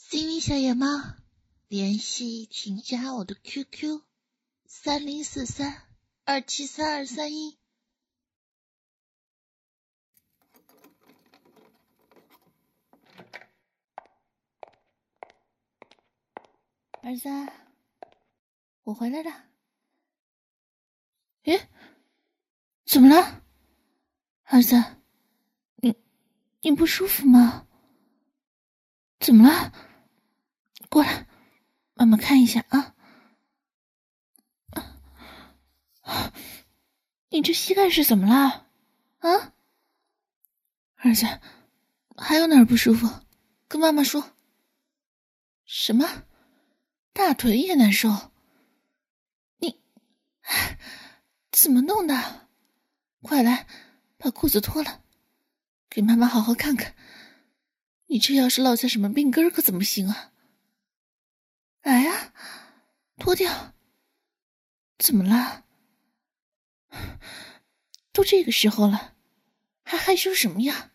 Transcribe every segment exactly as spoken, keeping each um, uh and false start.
幸运小野猫，联系请加我的 Q Q 三零四三二七三二三一。 儿子，我回来了。诶，怎么了？儿子，你你不舒服吗？怎么了？过来，妈妈看一下啊。啊，你这膝盖是怎么了？啊？儿子，还有哪儿不舒服？跟妈妈说。什么？大腿也难受？你怎么弄的？快来，把裤子脱了，给妈妈好好看看。你这要是落下什么病根可怎么行啊？来呀，脱掉。怎么了？都这个时候了，还害羞什么呀？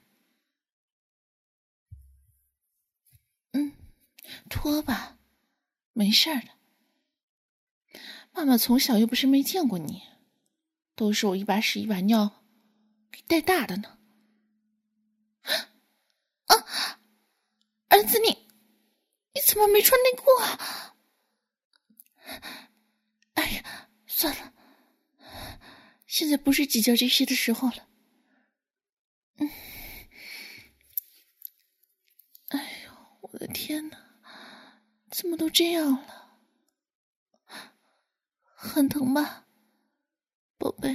嗯，脱吧，没事儿的。妈妈从小又不是没见过你，都是我一把屎一把尿给带大的呢。啊，儿子你，你怎么没穿内裤啊？哎呀，算了，现在不是计较这些的时候了。嗯，哎呦，我的天哪，怎么都这样了？很疼吧，宝贝？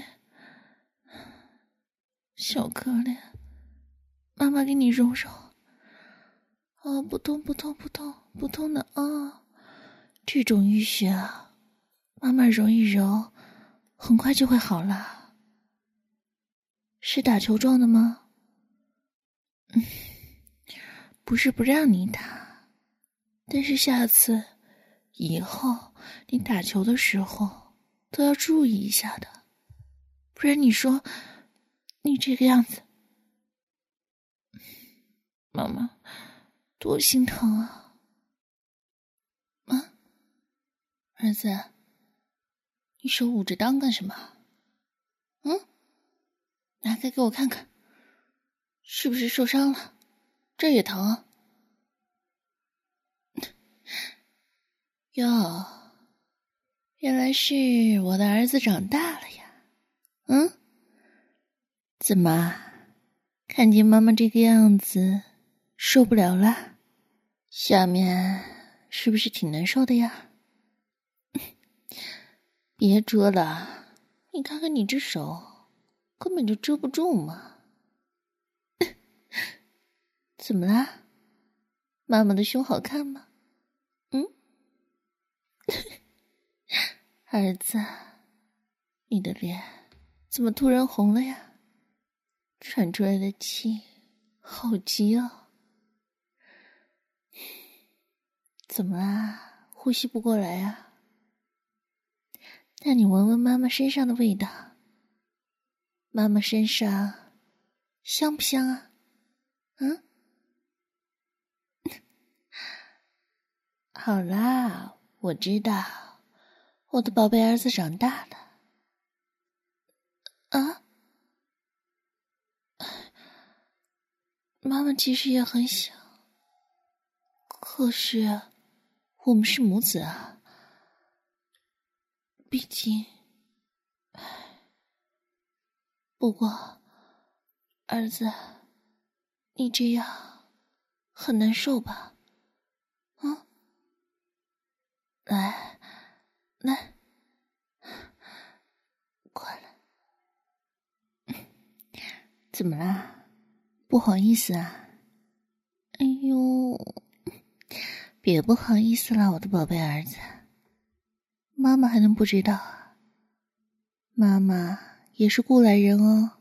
小可怜，妈妈给你揉揉。啊，不痛不痛不痛不痛的啊！这种淤血啊，妈妈揉一揉，很快就会好了。是打球撞的吗？嗯，不是不让你打，但是下次以后你打球的时候都要注意一下的，不然你说你这个样子，妈妈多心疼啊！啊，儿子，你手捂着裆干什么？嗯，拿开给我看看，是不是受伤了？这也疼啊？哟，原来是我的儿子长大了呀。嗯，怎么看见妈妈这个样子受不了了？下面是不是挺难受的呀？别遮了，你看看你这手根本就遮不住嘛。怎么啦？妈妈的胸好看吗？嗯，儿子，你的脸怎么突然红了呀？喘出来的气好急哦。怎么啦？呼吸不过来啊？那你闻闻妈妈身上的味道，妈妈身上香不香啊？嗯？好啦，我知道，我的宝贝儿子长大了。啊？妈妈其实也很想，可是我们是母子啊，毕竟，不过，儿子，你这样很难受吧？啊？来，来，快来！怎么啦？不好意思啊？哎呦，别不好意思了，我的宝贝儿子。妈妈还能不知道啊？妈妈也是过来人哦。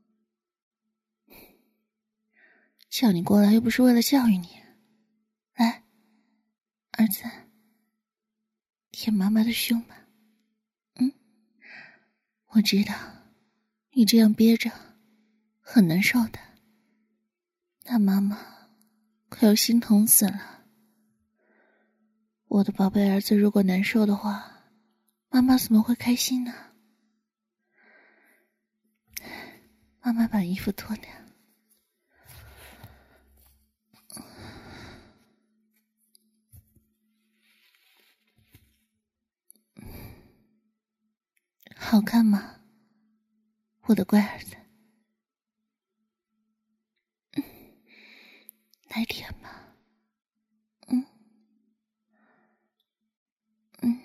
叫你过来又不是为了教育你。来，儿子，舔妈妈的胸吧。嗯，我知道你这样憋着很难受的，那妈妈快要心疼死了。 我的宝贝儿子如果难受的话，妈妈怎么会开心呢？妈妈把衣服脱掉。好看吗？我的乖儿子。嗯，来舔吧。嗯嗯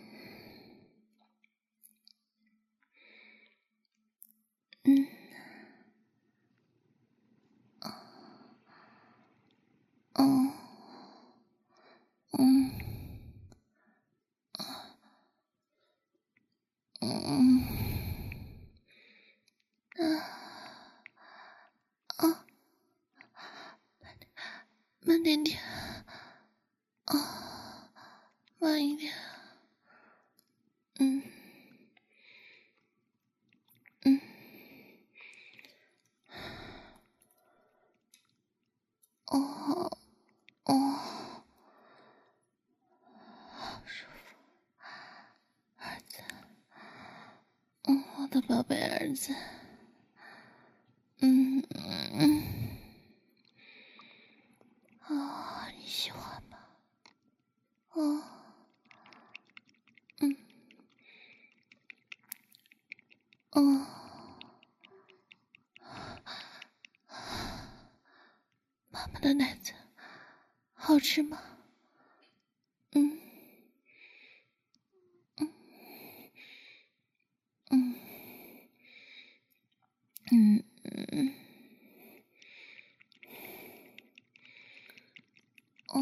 嗯嗯嗯嗯啊，慢点点啊，慢一点。嗯嗯哦哦，好舒服，儿子。嗯，我的宝贝儿子。嗯嗯啊，你喜欢吗？哦，嗯哦，妈妈的奶子好吃吗？嗯嗯嗯嗯嗯哦，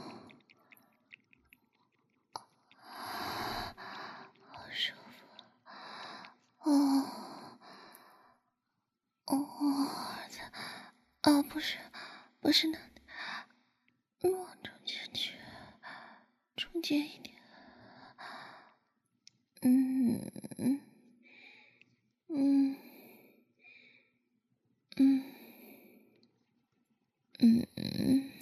好舒服。哦哦，儿子啊，不是不是那里，往中间去，中间一点。嗯嗯嗯嗯嗯嗯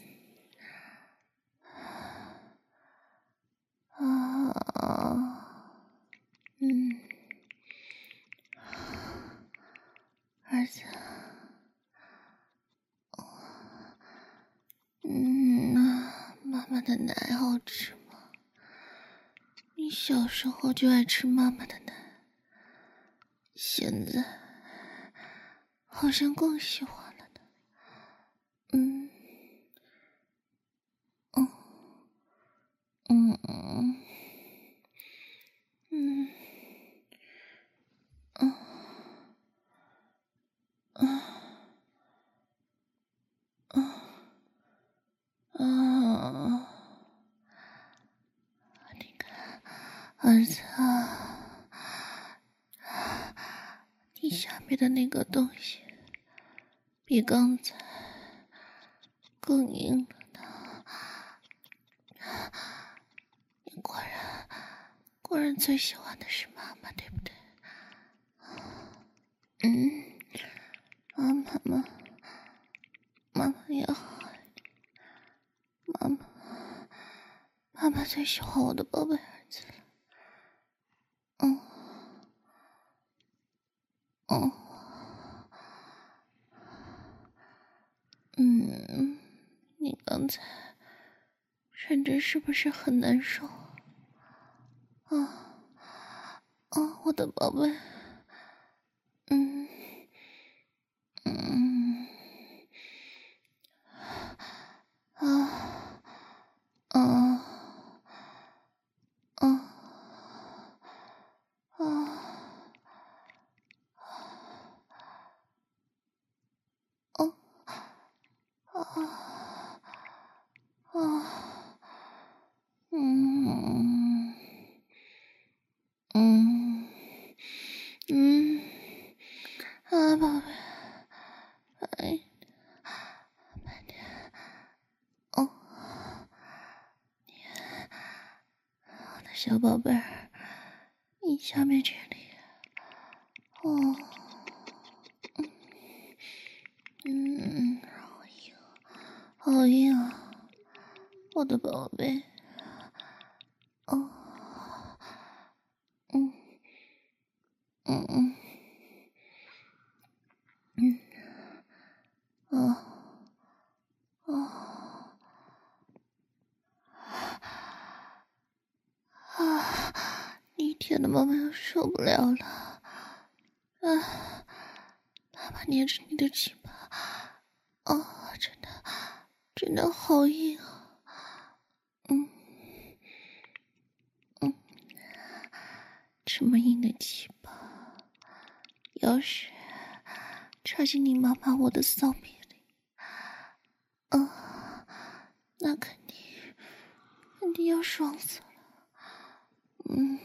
啊嗯，儿子，嗯，那妈妈的奶好吃吗？你小时候就爱吃妈妈的奶，现在好像更喜欢了呢。嗯嗯嗯嗯嗯嗯嗯嗯，你看，儿子啊，你下面的那个东西比刚才更硬了呢。你果然果然最喜欢的是妈妈，对不对？嗯，啊，妈妈，妈妈也好，妈妈，妈妈最喜欢我的宝贝儿子了。嗯，嗯，嗯，你刚才忍着是不是很难受？啊啊，我的宝贝，嗯嗯啊啊啊啊啊啊啊，嗯嗯嗯啊，宝贝，哎，慢点哦，我的小宝贝儿，你下面这里，哦，嗯，好硬，好硬啊，我的宝贝， 真的妈妈要受不了了啊！妈妈捏着你的鸡巴，哦，真的真的好硬啊！嗯嗯，这么硬的鸡巴，要是插进你妈妈我的骚逼里，啊，那肯定肯定要爽死了。嗯，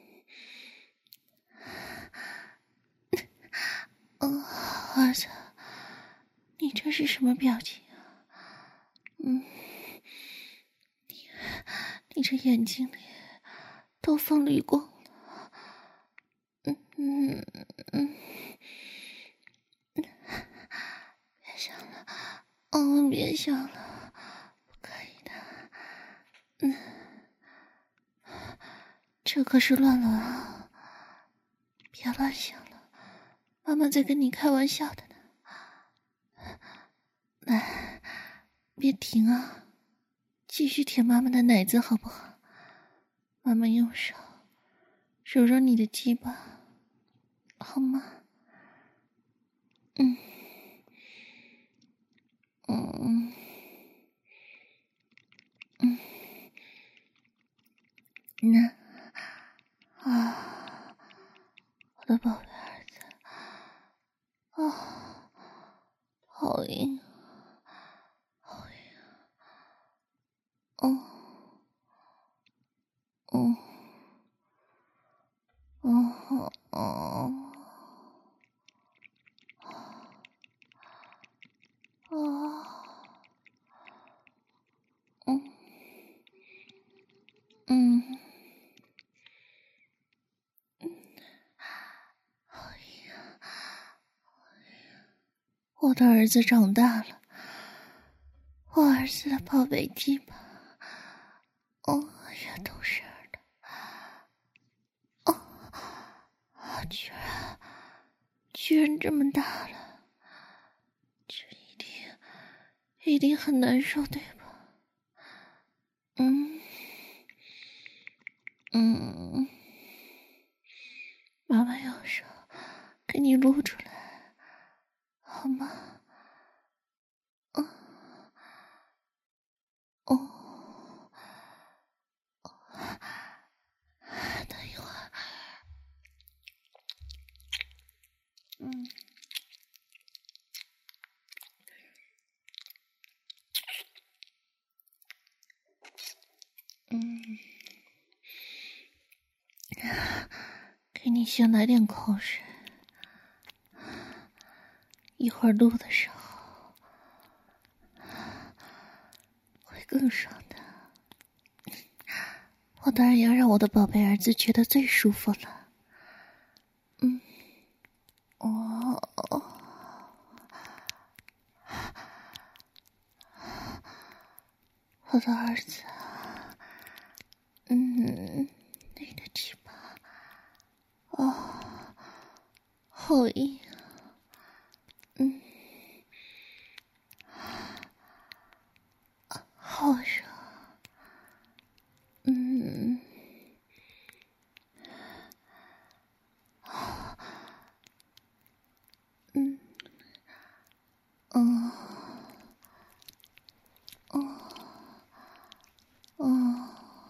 嗯，儿子，你这是什么表情啊？嗯，你你这眼睛里都放绿光了。嗯嗯嗯，别想了，嗯，别想了，不可以的。嗯，这可是乱伦啊，别乱想了，妈妈在跟你开玩笑的呢。来，别停啊，继续舔妈妈的奶子好不好？妈妈用手揉揉你的鸡巴，好吗？嗯嗯嗯，那啊，我的宝贝儿子啊，好硬，好硬，哦哦哦哦哦，嗯嗯嗯，好硬，我的儿子长大了，我儿子的宝贝鸡巴，哦，越懂事儿的，哦，居然居然这么大了，这一定一定很难受，对吧？嗯嗯，妈妈用手给你撸出来，好吗？嗯哦，等一会儿，嗯嗯，给你先来点口水，一会儿录的时候会更爽的。我当然要让我的宝贝儿子觉得最舒服了。嗯，哦，我的儿子，嗯，你的鸡巴，哦，好硬，嗯，好热，嗯，嗯，嗯，嗯，嗯，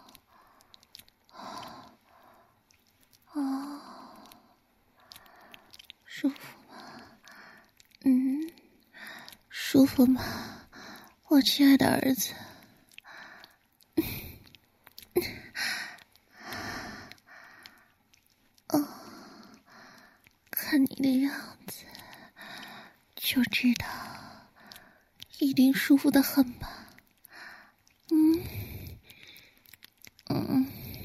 啊，舒服吗？嗯，舒服吗？我亲爱的儿子。哦，看你的样子，就知道一定舒服的很吧？嗯嗯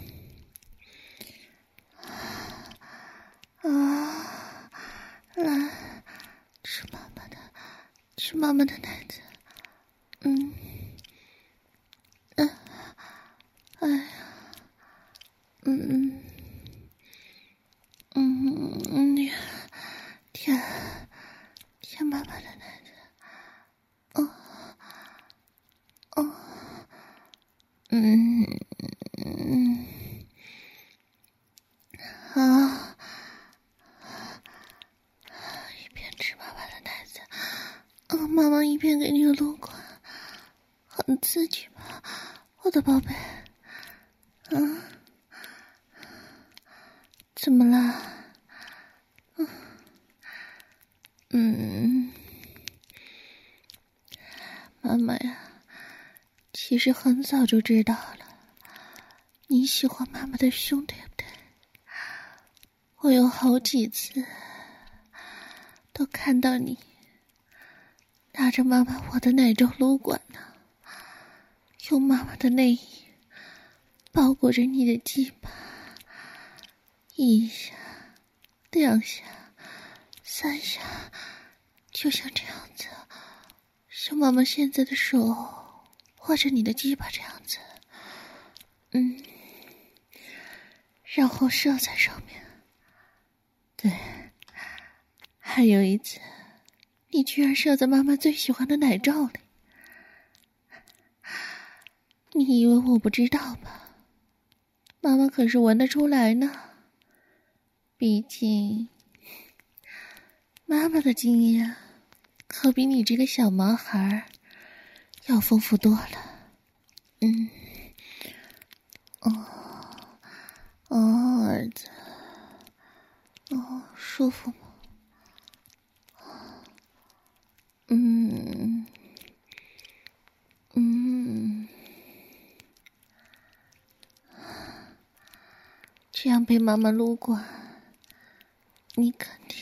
啊，来吃妈妈的，吃妈妈的奶子。嗯嗯，哎呀，嗯嗯嗯，你舔舔妈妈的奶子。哦哦，嗯嗯很刺激吧，我的宝贝。嗯，怎么了？嗯嗯，妈妈呀，其实很早就知道了，你喜欢妈妈的胸，对不对？我有好几次都看到你拿着妈妈我的奶罩撸管呢，用妈妈的内衣包裹着你的鸡巴，一下，两下，三下，就像这样子，像妈妈现在的手或者你的鸡巴这样子，嗯，然后射在上面。对，还有一次，你居然射在妈妈最喜欢的奶罩里。你以为我不知道吧？妈妈可是闻得出来呢。毕竟，妈妈的经验可比你这个小毛孩要丰富多了。嗯，哦，哦，儿子，哦，舒服吗？嗯，嗯，这样被妈妈撸过，你肯定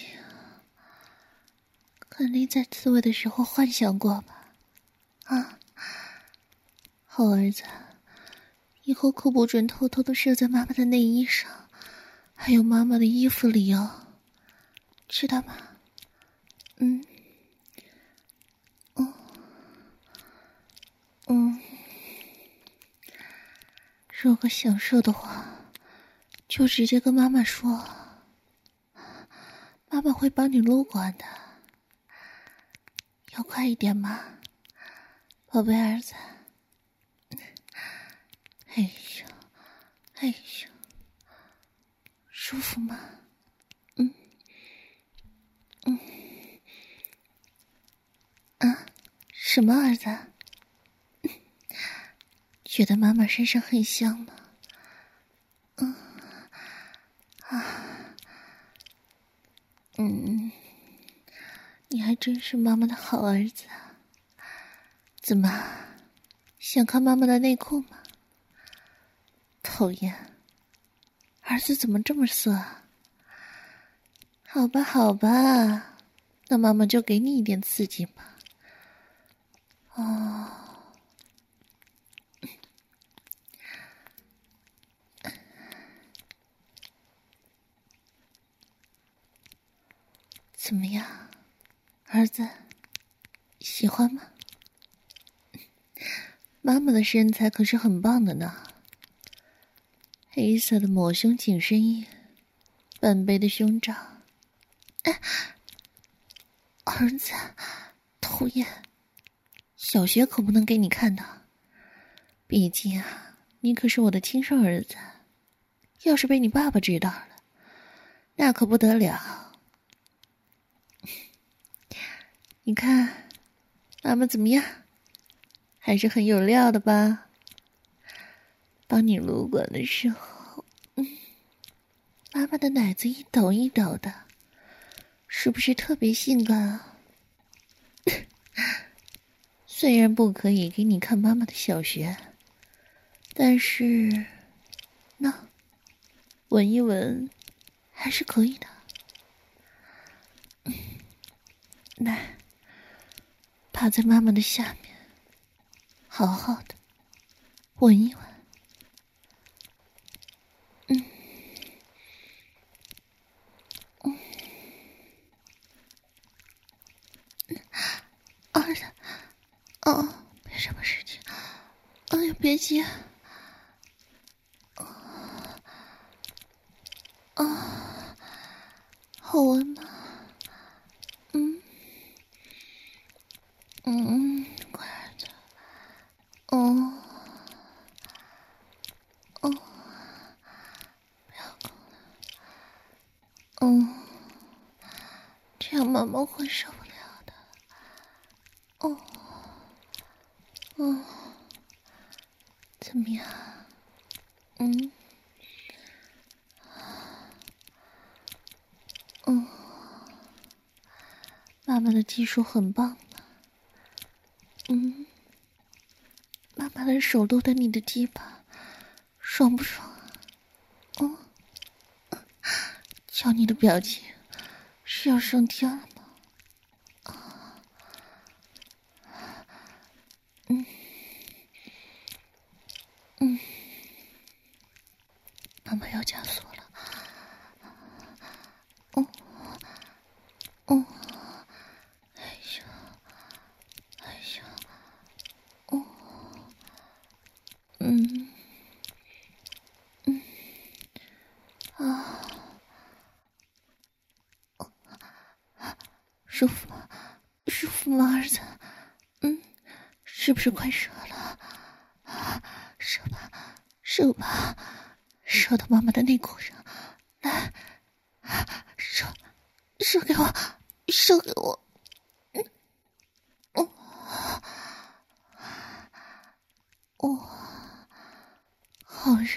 肯定在自慰的时候幻想过吧？啊，好儿子，以后可不准偷偷的射在妈妈的内衣上，还有妈妈的衣服里哦，知道吗？嗯，哦，嗯，如果想射的话，就直接跟妈妈说，妈妈会帮你撸管的。要快一点吗，宝贝儿子？哎呦，哎呦，舒服吗？嗯，嗯，啊，什么儿子？觉得妈妈身上很香吗？嗯，啊，嗯，你还真是妈妈的好儿子啊！怎么，想看妈妈的内裤吗？讨厌，儿子怎么这么色啊？好吧，好吧，那妈妈就给你一点刺激吧。哦，怎么样，儿子，喜欢吗？妈妈的身材可是很棒的呢，黑色的抹胸紧身衣，半杯的胸罩。哎，儿子，讨厌，小学可不能给你看的，毕竟啊，你可是我的亲生儿子，要是被你爸爸知道了，那可不得了。你看，妈妈怎么样？还是很有料的吧？帮你撸管的时候，嗯，妈妈的奶子一抖一抖的，是不是特别性感啊？虽然不可以给你看妈妈的小学，但是，那闻一闻还是可以的。嗯，来，趴在妈妈的下面，好好的闻一闻。嗯，嗯，儿子，哦，没什么事情。哎呀，别急。啊，好闻吗？嗯，嗯，乖的。哦，哦，不要哭了。嗯，这样妈妈会受不了的。哦，哦， 怎么样？嗯，嗯，妈妈的技术很棒的。嗯，妈妈的手搂着你的鸡巴，爽不爽啊？嗯，瞧你的表情，是要上天了吗？啊，嗯，嗯，妈妈要加速了。哦，哦，哎呀，哎呀，哦，嗯，嗯，啊，舒服吗？舒服吗，儿子？嗯，是不是快射了？啊，射吧，射吧，射到妈妈的内裤上，来，射，射给我，射给我。嗯，哦，哦，好热，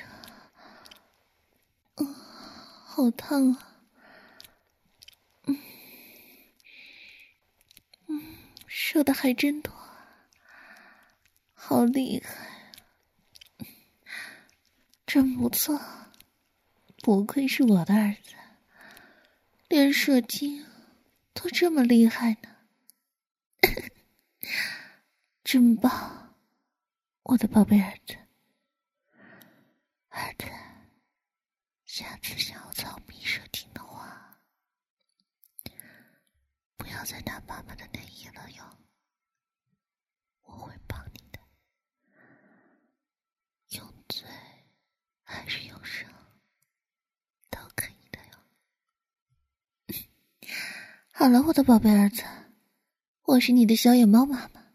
嗯，好烫啊。嗯嗯，射的还真多，好厉害，真不错，不愧是我的儿子，连射精都这么厉害呢。真棒，我的宝贝儿子。儿子，下次想要操密射精的话，不要再拿妈妈的内衣了哟，我会帮你的，用嘴还是用手都可以的哟。好了，我的宝贝儿子，我是你的小野猫妈妈。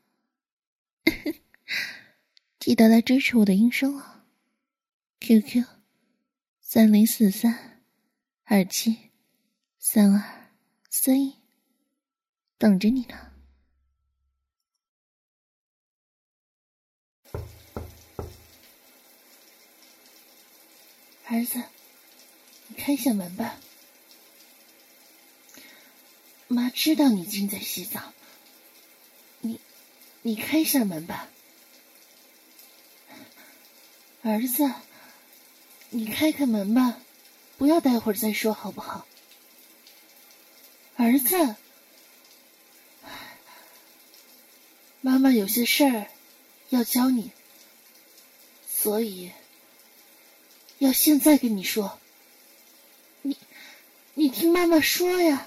记得来支持我的音声哦 ，Q Q 三零四三二七三二四一，等着你呢。儿子，你开下门吧。妈知道你正在洗澡，你，你开下门吧。儿子，你开开门吧，不要待会儿再说好不好？儿子，妈妈有些事儿要教你，所以要现在跟你说。你，你听妈妈说呀。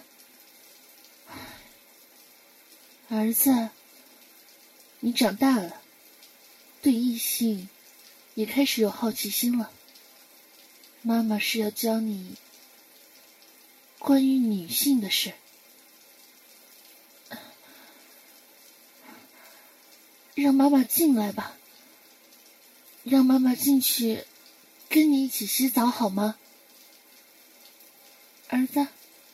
儿子，你长大了，对异性也开始有好奇心了。妈妈是要教你关于女性的事。让妈妈进来吧，让妈妈进去跟你一起洗澡好吗？儿子，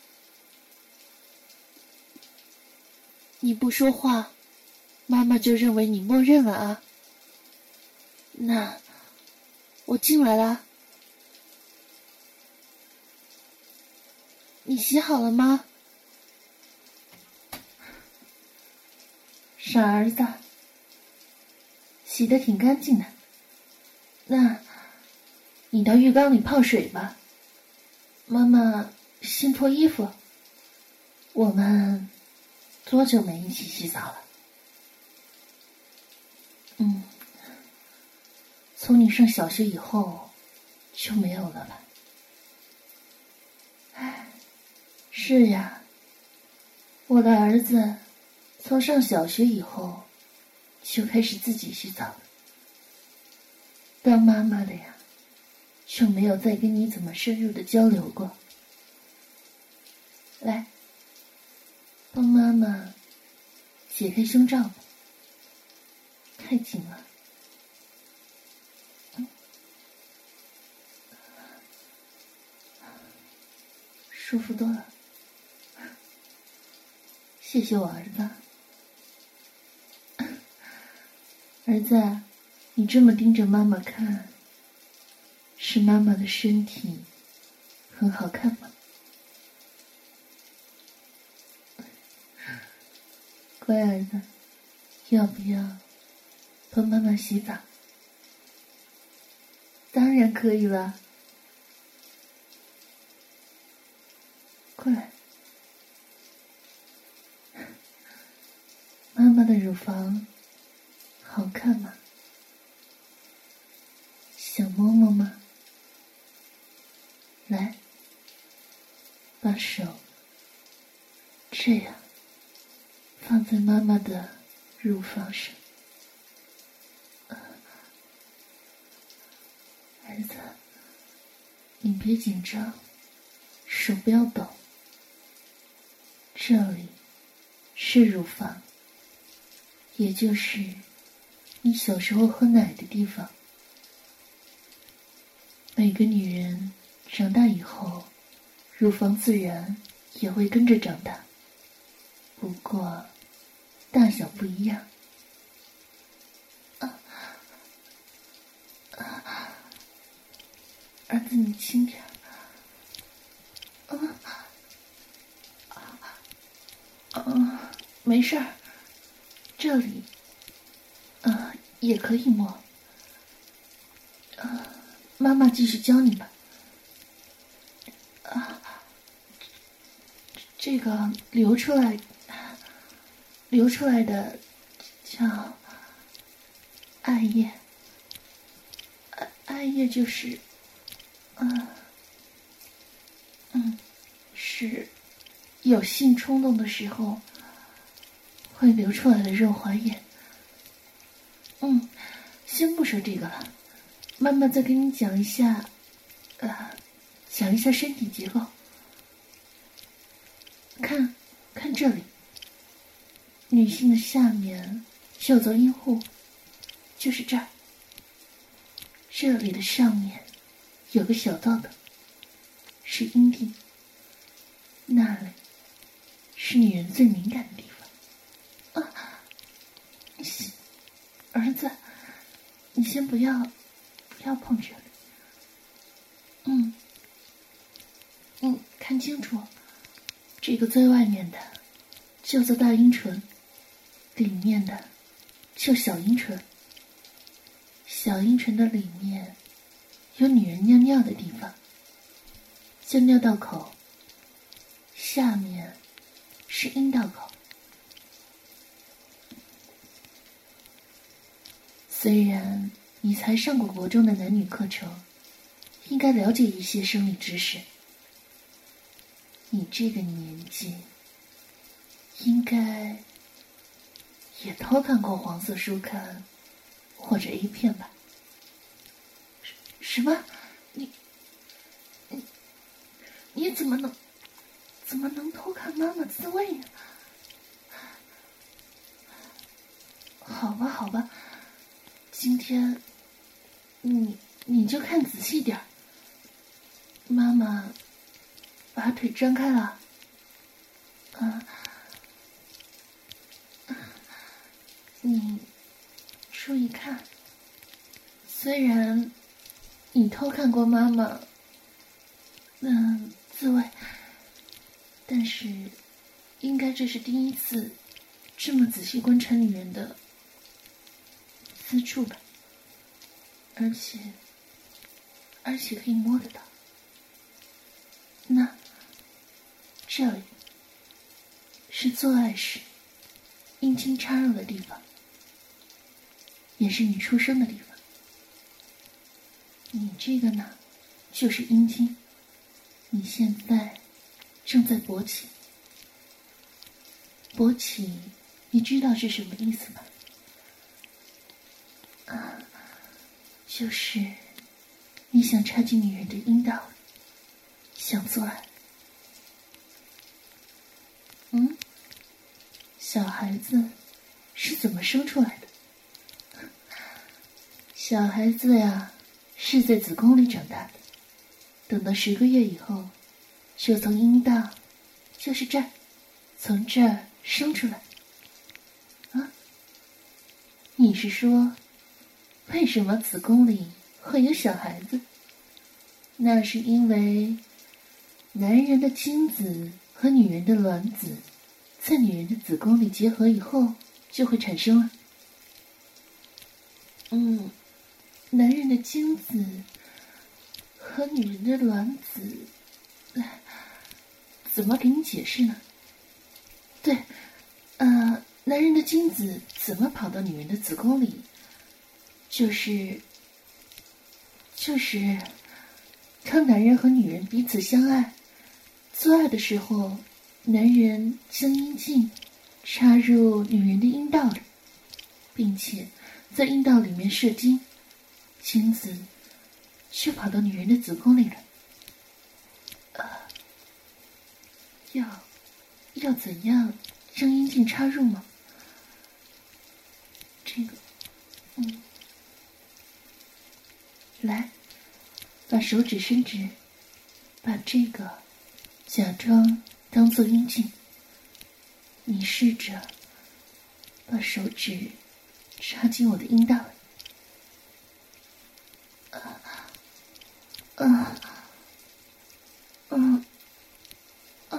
你不说话，妈妈就认为你默认了啊。那我进来了。你洗好了吗？傻儿子，洗得挺干净的。那你到浴缸里泡水吧，妈妈先脱衣服。我们多久没一起洗澡了？嗯，从你上小学以后就没有了吧？唉，是呀，我的儿子从上小学以后就开始自己洗澡了。当妈妈的呀，就没有再跟你怎么深入的交流过。来，帮妈妈解开胸罩吧，太紧了。嗯，舒服多了。谢谢我儿子。儿子， 你这么盯着妈妈看，是妈妈的身体很好看吗？乖儿子，要不要帮妈妈洗澡？当然可以了。过来。妈妈的乳房好看吗？想摸摸吗？来，把手这样放在妈妈的乳房上。儿子，你别紧张，手不要抖。这里是乳房，也就是你小时候喝奶的地方。每个女人长大以后，乳房自然也会跟着长大，不过大小不一样。啊啊，儿子你轻点。啊啊，没事儿，这里啊也可以摸。啊，妈妈继续教你吧。啊，这个流出来，流出来的叫艾叶。艾艾叶就是，嗯嗯，是有性冲动的时候会流出来的润滑液。嗯，先不说这个了，妈妈再给你讲一下，呃，讲一下身体结构。看，看这里，女性的下面叫做阴户，就是这儿。这里的上面有个小道道，是阴蒂，那里是女人最敏感的地方。啊，儿子，你先不要，不要碰这里。嗯，嗯，看清楚，这个最外面的叫做大阴唇，里面的叫小阴唇。小阴唇的里面有女人尿尿的地方，叫尿道口，下面是阴道口。虽然你才上过国中的男女课程，应该了解一些生理知识，你这个年纪应该也偷看过黄色书刊或者 A 片吧？什么？你你你怎么能怎么能偷看妈妈自慰呢？好吧好吧，今天你你就看仔细点儿。妈妈把腿张开了。啊，你注意看，虽然你偷看过妈妈嗯自慰，但是应该这是第一次这么仔细观察女人的私处吧，而且而且可以摸得到。那这里是做爱时阴茎插入的地方，也是你出生的地方。你这个呢，就是阴茎，你现在正在勃起。勃起，你知道是什么意思吗？啊，就是你想插进女人的阴道里，想做爱。嗯，小孩子是怎么生出来的？小孩子呀，是在子宫里长大的，等到十个月以后，就从阴道，就是这儿，从这儿生出来。啊，你是说为什么子宫里会有小孩子？那是因为男人的精子和女人的卵子在女人的子宫里结合以后就会产生了。嗯，男人的精子和女人的卵子，怎么给你解释呢？对，呃，男人的精子怎么跑到女人的子宫里？就是就是当男人和女人彼此相爱做爱的时候，男人将阴茎插入女人的阴道里，并且在阴道里面射精，精子却跑到女人的子宫里了。呃，要要怎样让阴茎插入吗？这个，嗯，来，把手指伸直，把这个假装当做阴茎。你试着把手指插进我的阴道里。啊，啊，嗯，啊，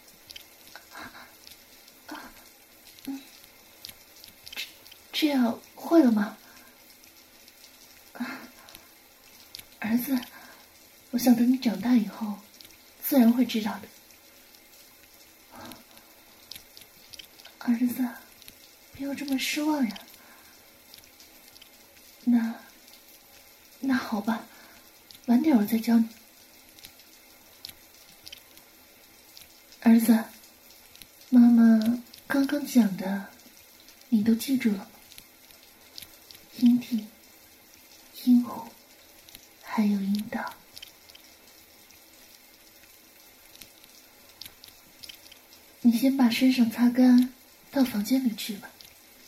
啊，嗯，这这样会了吗？啊，儿子，我想等你长大以后，自然会知道的。儿子，不要这么失望呀。那，那好吧，晚点我再教你。儿子，妈妈刚刚讲的，你都记住了吗？阴蒂、阴户，还有阴道。你先把身上擦干，到房间里去吧。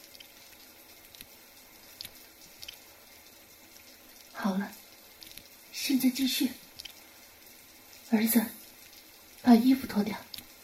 好了，现在继续。儿子，把衣服脱掉。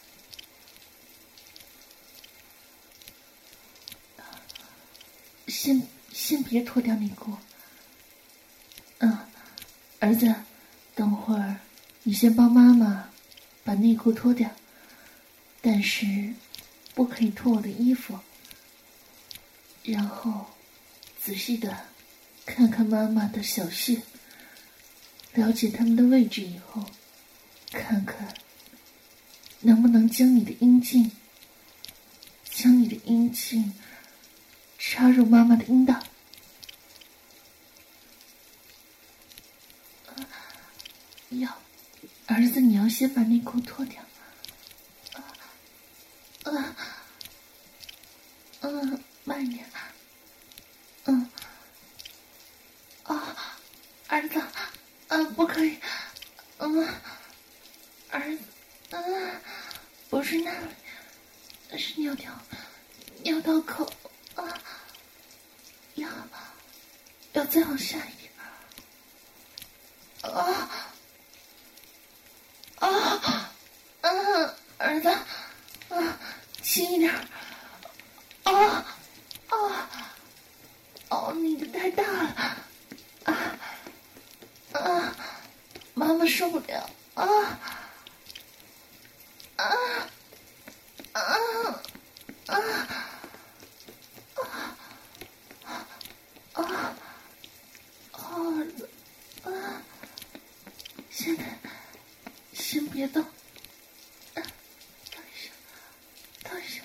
先先别脱掉内裤。嗯，儿子，等会儿你先帮妈妈把内裤脱掉，但是不可以脱我的衣服。然后仔细的看看妈妈的小穴，了解它们的位置以后，看看能不能将你的阴茎将你的阴茎插入妈妈的阴道。要，儿子，你要先把内裤脱掉。啊，啊，嗯，慢点。嗯，啊，儿子，啊，不可以。嗯，儿子，嗯，不是那里，是尿道，尿道口。啊，要，要再往下一点。啊。啊，嗯，儿子，啊，轻一点。啊，啊，哦，你的太大了。啊，啊，妈妈受不了。啊，啊，啊，啊，啊，啊，儿子，啊，现在。先别动，等一下，等一下，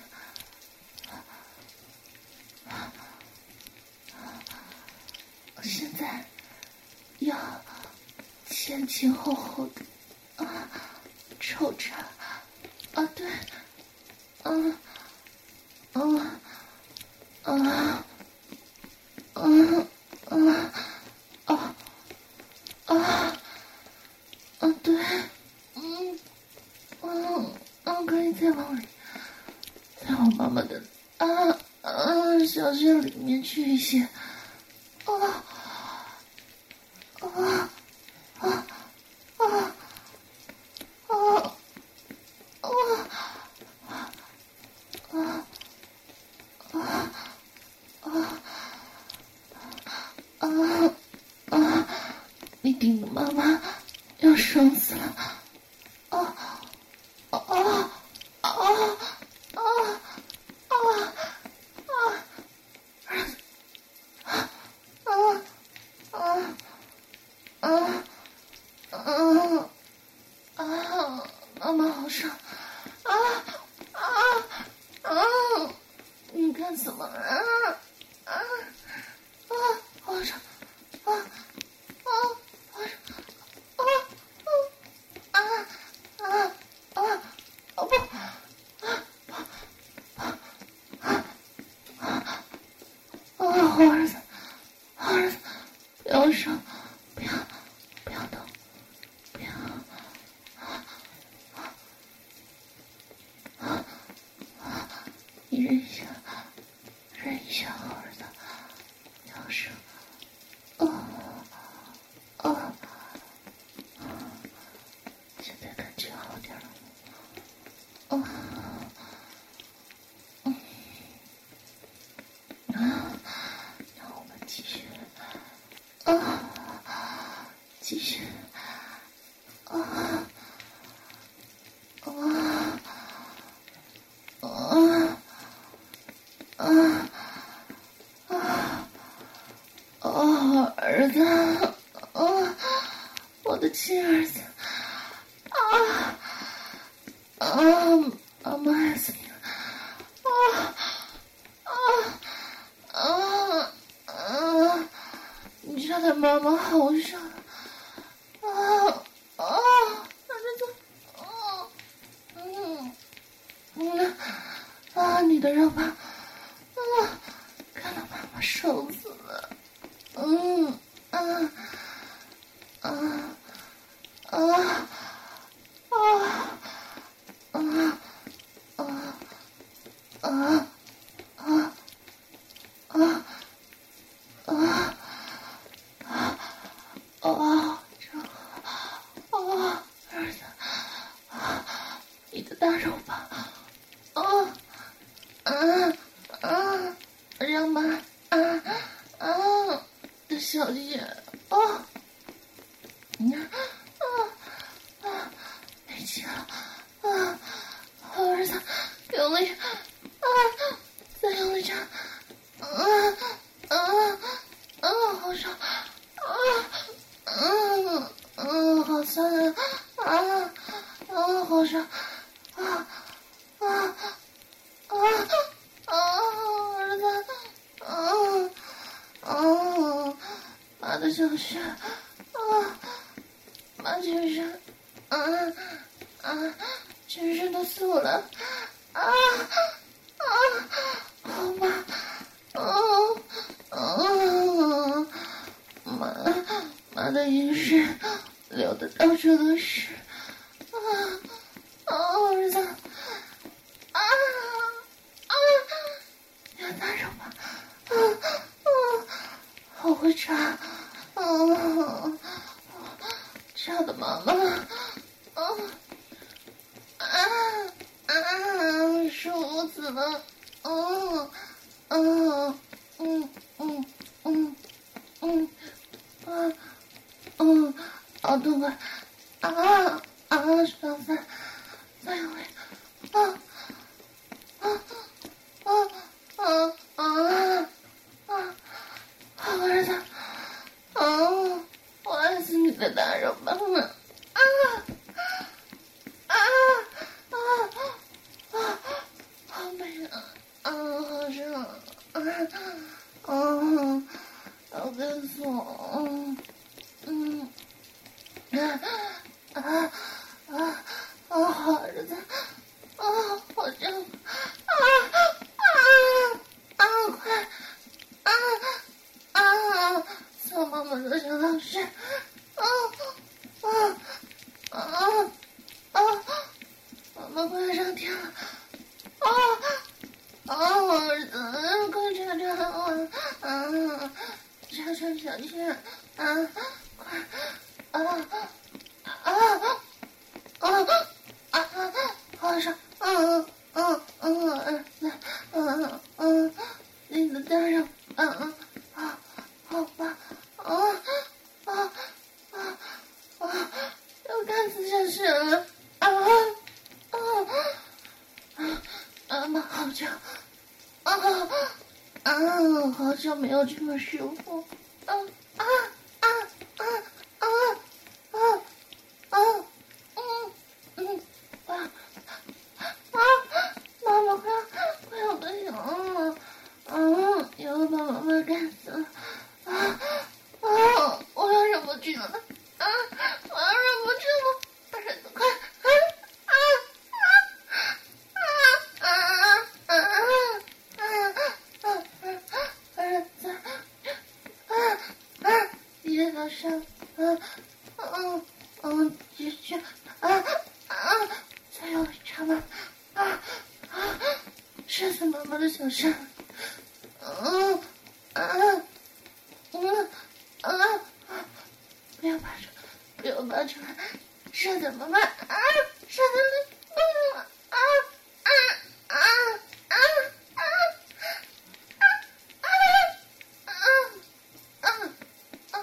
现在要前前后后的啊抽插啊，对，嗯嗯嗯嗯嗯啊啊啊，对。嗯，可以再往里，再往妈妈的啊啊小穴里面去一些。啊啊啊啊啊啊啊啊啊啊啊！你顶着妈妈要生死了！啊啊啊啊啊啊啊！儿子，啊啊啊啊啊！妈妈好伤！啊啊啊！你干什么啊？啊啊！好伤！啊啊！好伤！啊啊啊啊啊！哦不！啊啊啊啊！啊！好儿子，好儿子，不要伤，不要不要动，不要！啊啊！你忍一下，忍一下，好儿子，不要伤。啊啊！现在感觉好点了。啊嗯啊！让我们继续啊，继续啊啊啊啊啊！哦，儿子，啊，我的亲儿子，啊啊，妈妈爱死你了，啊啊啊啊！你杀的妈妈好伤，啊啊！儿子，啊嗯嗯啊，你的肉吧，啊，看到妈妈生死了。嗯啊啊啊啊啊啊啊啊啊啊啊！这啊，儿子啊，你的大肉吧，啊啊啊！让妈啊啊！小姐，啊，嗯，啊啊，没气了，啊，好儿子，给我力，啊，再用力点，啊啊啊，好爽，啊啊啊，好酸啊，啊啊，好爽，啊啊啊啊，儿子，啊啊。妈的小穴，啊，妈全身，啊啊，全身都酥了，啊啊，好妈，啊啊，妈妈的阴湿流的到处都是，啊啊，儿子，啊啊，要大手吧，啊啊，好会插。啊！吓的妈妈，啊啊啊！舒死了，啊啊嗯嗯嗯嗯啊嗯，好痛快，啊啊！小三，再用力，啊啊啊啊啊啊！好儿子。哦，我爱死你的大肉棒了！啊啊啊啊！好美啊！啊，好爽！啊啊，好干爽！嗯啊啊啊啊！好儿子！啊，好胀！啊啊啊！快！啊啊！小妈妈说：“小老师，啊啊啊啊！妈妈快上天了！啊啊！儿子，快查查我！啊，查查小穴！啊，快！啊啊啊啊啊！好上！啊啊啊！儿子，啊啊！你的大肉！啊啊啊！好吧。” 像没有这么舒服。啊啊啊啊啊啊啊！嗯嗯啊啊！妈妈快快要不行了！啊！又把妈妈干死了！啊啊！我要忍不住了！啊！我要忍不住了！儿子，快！啊啊啊啊啊啊啊啊啊！儿子，啊啊！别老伤！啊啊啊！继续！啊啊！再有一场吧！啊啊！射死妈妈的小伤！嗯啊嗯啊啊！不要拔出，不要拔出来！射死妈妈！啊！射死妈妈！啊啊啊啊啊啊啊啊啊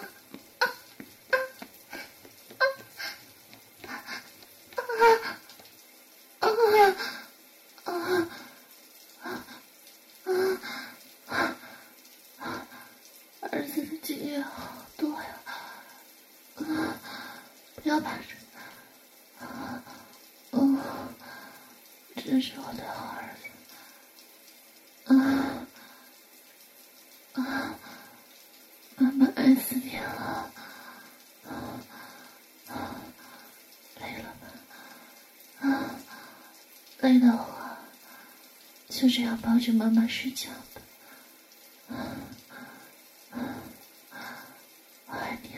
啊啊啊！儿子的精液好多呀！啊，不要拔出！啊，嗯，这是我的好儿子！啊啊，妈妈爱死你了！啊啊，累了吧？啊，累到我就这样抱着妈妈睡觉的。啊啊，我爱你。